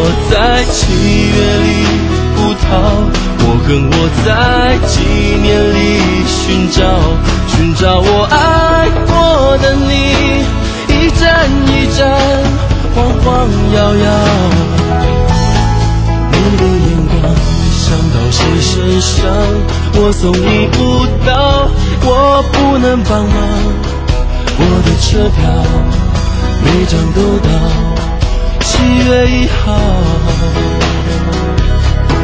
在7月里葡萄，我跟我在纪念里寻找我爱过的你，一站一站，晃晃摇摇。你的眼光想到谁身上，我送你舞蹈，我不能帮忙，我的车票每张都到7月1号。